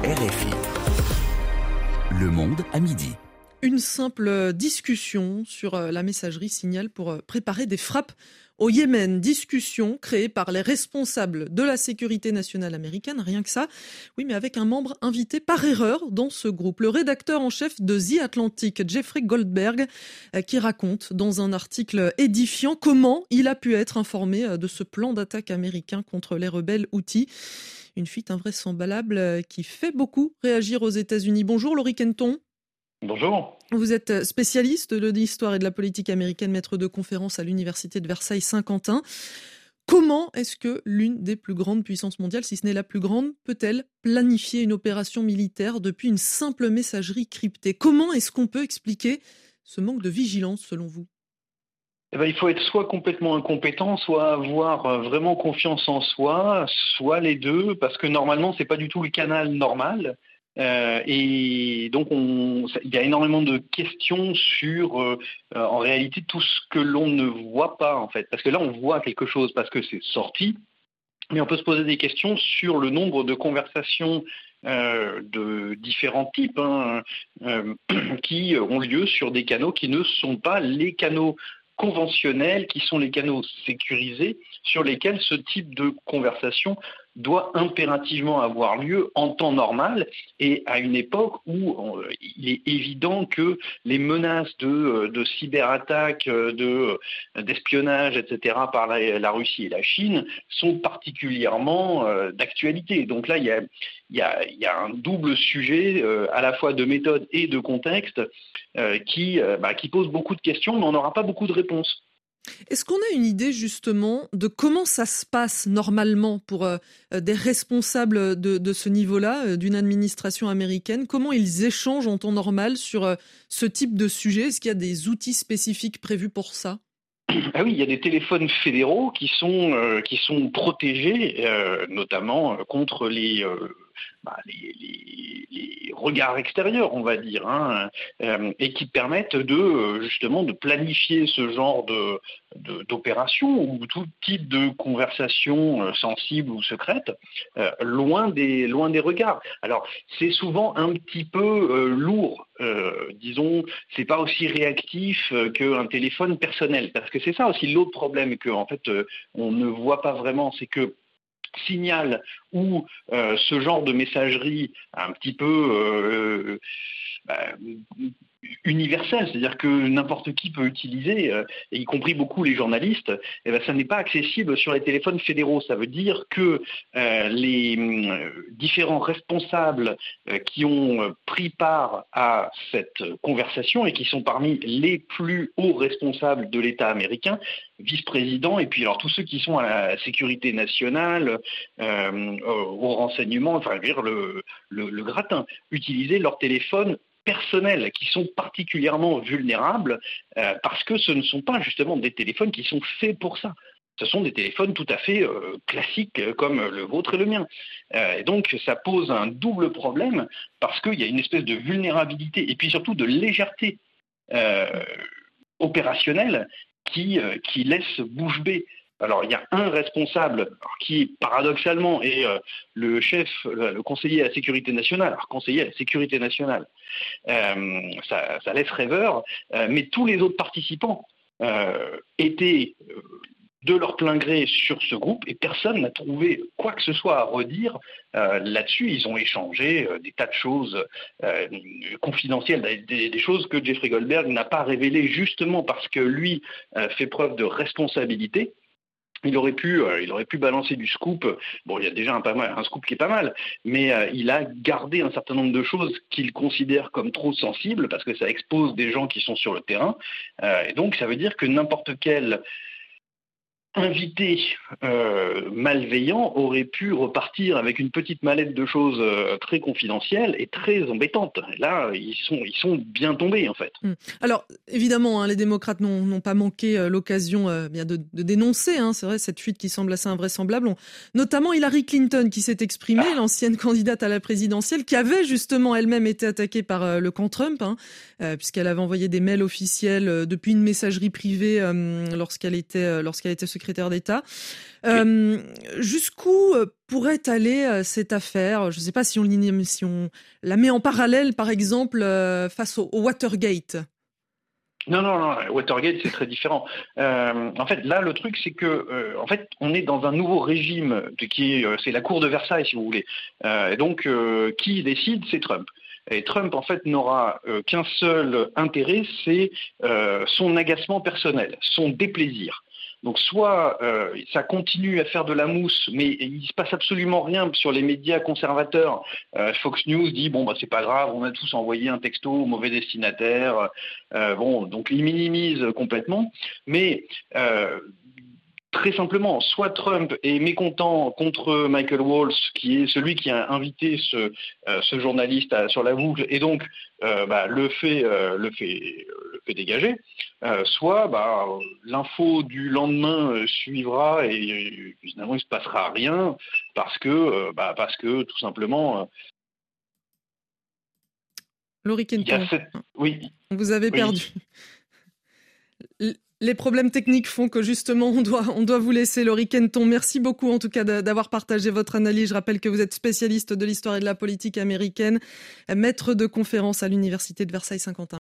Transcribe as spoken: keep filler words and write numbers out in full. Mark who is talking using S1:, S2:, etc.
S1: R F I. Le Monde à midi.
S2: Une simple discussion sur la messagerie Signal pour préparer des frappes au Yémen. Discussion créée par les responsables de la sécurité nationale américaine, rien que ça. Oui, mais avec un membre invité par erreur dans ce groupe. Le rédacteur en chef de The Atlantic, Jeffrey Goldberg, qui raconte dans un article édifiant comment il a pu être informé de ce plan d'attaque américain contre les rebelles Houthis. Une fuite invraisemblable qui fait beaucoup réagir aux États-Unis. Bonjour Laurie Kenton.
S3: Bonjour.
S2: Vous êtes spécialiste de l'histoire et de la politique américaine, maître de conférence à l'université de Versailles-Saint-Quentin. Comment est-ce que l'une des plus grandes puissances mondiales, si ce n'est la plus grande, peut-elle planifier une opération militaire depuis une simple messagerie cryptée ? Comment est-ce qu'on peut expliquer ce manque de vigilance selon vous ?
S3: Eh ben, il faut être soit complètement incompétent, soit avoir vraiment confiance en soi, soit les deux, parce que normalement, c'est pas du tout le canal normal. Euh, et donc, on, il y a énormément de questions sur, euh, en réalité, tout ce que l'on ne voit pas, en fait. Parce que là, on voit quelque chose parce que c'est sorti, mais on peut se poser des questions sur le nombre de conversations euh, de différents types hein, euh, qui ont lieu sur des canaux qui ne sont pas les canaux conventionnels, qui sont les canaux sécurisés, sur lesquels ce type de conversation doit impérativement avoir lieu en temps normal et à une époque où euh, il est évident que les menaces de, de cyberattaques, de, d'espionnage, et cetera par la, la Russie et la Chine sont particulièrement euh, d'actualité. Donc là, il y a, il y a, il y a un double sujet euh, à la fois de méthode et de contexte euh, qui, euh, bah, qui pose beaucoup de questions, mais on n'aura pas beaucoup de réponses.
S2: Est-ce qu'on a une idée justement de comment ça se passe normalement pour euh, des responsables de, de ce niveau-là, euh, d'une administration américaine ? Comment ils échangent en temps normal sur euh, ce type de sujet ? Est-ce qu'il y a des outils spécifiques prévus pour ça ?
S3: Ah oui, il y a des téléphones fédéraux qui sont, euh, qui sont protégés, euh, notamment euh, contre les... Euh, Bah, les, les, les regards extérieurs, on va dire, hein, euh, et qui permettent de justement de planifier ce genre de, de, d'opération ou tout type de conversation euh, sensible ou secrète euh, loin des loin des regards. Alors c'est souvent un petit peu euh, lourd, euh, disons, c'est pas aussi réactif euh, qu'un téléphone personnel, parce que c'est ça aussi l'autre problème que en fait euh, on ne voit pas vraiment, c'est que Signal ou euh, ce genre de messagerie un petit peu euh, bah, universelle, c'est-à-dire que n'importe qui peut utiliser, euh, et y compris beaucoup les journalistes, eh ben, ça n'est pas accessible sur les téléphones fédéraux. Ça veut dire que euh, les euh, différents responsables euh, qui ont pris part à cette conversation et qui sont parmi les plus hauts responsables de l'État américain, vice-président, et puis alors tous ceux qui sont à la sécurité nationale, euh, au renseignement, enfin, je veux dire, le, le, le gratin, utiliser leur téléphone personnels qui sont particulièrement vulnérables euh, parce que ce ne sont pas justement des téléphones qui sont faits pour ça. Ce sont des téléphones tout à fait euh, classiques euh, comme le vôtre et le mien. Euh, et donc ça pose un double problème parce qu'il y a une espèce de vulnérabilité et puis surtout de légèreté euh, opérationnelle qui, euh, qui laisse bouche bée. Alors, il y a un responsable qui, paradoxalement, est euh, le chef, le conseiller à la sécurité nationale. Alors, conseiller à la sécurité nationale, euh, ça, ça laisse rêveur, euh, mais tous les autres participants euh, étaient euh, de leur plein gré sur ce groupe et personne n'a trouvé quoi que ce soit à redire euh, là-dessus. Ils ont échangé euh, des tas de choses euh, confidentielles, des, des choses que Jeffrey Goldberg n'a pas révélées justement parce que lui euh, fait preuve de responsabilité. Il aurait pu, euh, il aurait pu balancer du scoop. Bon, il y a déjà un, pas mal, un scoop qui est pas mal, mais euh, il a gardé un certain nombre de choses qu'il considère comme trop sensibles parce que ça expose des gens qui sont sur le terrain. Euh, et donc, ça veut dire que n'importe quel invité euh, malveillant aurait pu repartir avec une petite mallette de choses euh, très confidentielles et très embêtantes. Et là, ils sont, ils sont bien tombés, en fait.
S2: Mmh. Alors, évidemment, hein, les démocrates n'ont, n'ont pas manqué euh, l'occasion euh, bien de, de dénoncer, hein, c'est vrai, cette fuite qui semble assez invraisemblable. On, notamment Hillary Clinton qui s'est exprimée, ah. l'ancienne candidate à la présidentielle, qui avait justement elle-même été attaquée par euh, le camp Trump, hein, euh, puisqu'elle avait envoyé des mails officiels euh, depuis une messagerie privée euh, lorsqu'elle était, euh, lorsqu'elle était secrétaire secrétaire d'État. Euh, jusqu'où pourrait aller cette affaire ? Je ne sais pas si on, si on la met en parallèle, par exemple, face au, au Watergate.
S3: Non, non, non, Watergate, c'est très différent. Euh, en fait, là, le truc, c'est que, euh, en fait, on est dans un nouveau régime qui est, c'est la cour de Versailles, si vous voulez. Euh, et donc, euh, qui décide, c'est Trump. Et Trump, en fait, n'aura euh, qu'un seul intérêt, c'est euh, son agacement personnel, son déplaisir. Donc soit euh, ça continue à faire de la mousse, mais il se passe absolument rien sur les médias conservateurs. Euh, Fox News dit bon bah c'est pas grave, on a tous envoyé un texto au mauvais destinataire. Euh, bon donc il minimise complètement, mais euh, très simplement, soit Trump est mécontent contre Michael Waltz, qui est celui qui a invité ce, euh, ce journaliste à, sur la boucle, et donc euh, bah, le, fait, euh, le, fait, le fait dégager, euh, soit bah, l'info du lendemain euh, suivra et, et finalement il ne se passera rien parce que, euh, bah, parce que tout simplement... Euh,
S2: Laurie Kenton,
S3: cette... oui.
S2: vous avez
S3: oui.
S2: perdu. Les problèmes techniques font que justement on doit, on doit vous laisser, Laurie Kenton. Merci beaucoup en tout cas d'avoir partagé votre analyse. Je rappelle que vous êtes spécialiste de l'histoire et de la politique américaine, maître de conférence à l'université de Versailles-Saint-Quentin.